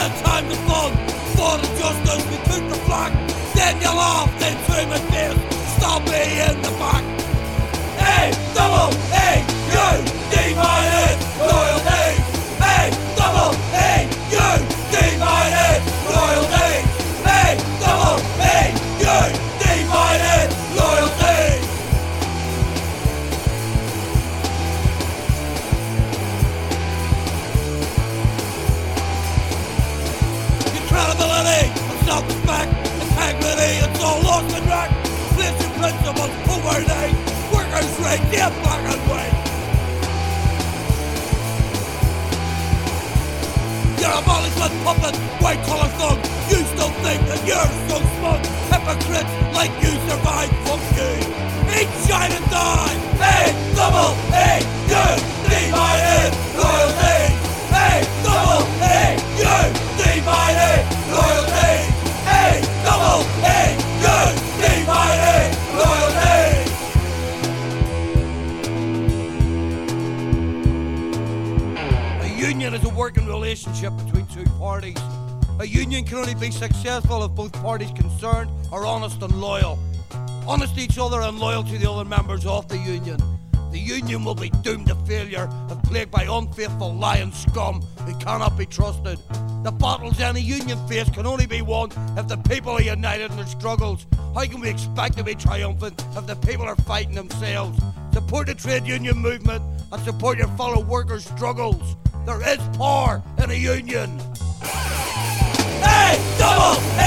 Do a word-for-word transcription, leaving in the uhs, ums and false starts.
the time to fun, for the justice we took the flag. Then you laughed into my face, stab me in the back. A double A U divided loyalty. A double A U divided loyalty. A double A U divided loyalty. Credibility, and self-respect, integrity, it's all lost and wrecked. Basic principles overnight, workers' right, get black and white. You're a management puppet, white-collar thug. You still think that you're so smug. Hypocrites like you survive, fuck you. Eat, shine and die. A double A U divided loyalty. A double A U divided loyalty. A double A U divided loyalty. A union is a working relationship between two parties. A union can only be successful if both parties concerned are honest and loyal. Honest to each other and loyal to the other members of the union. The union will be doomed to failure if plagued by unfaithful lying scum who cannot be trusted. The battles any union face can only be won if the people are united in their struggles. How can we expect to be triumphant if the people are fighting themselves? Support the trade union movement and support your fellow workers' struggles. There is power in a union. A double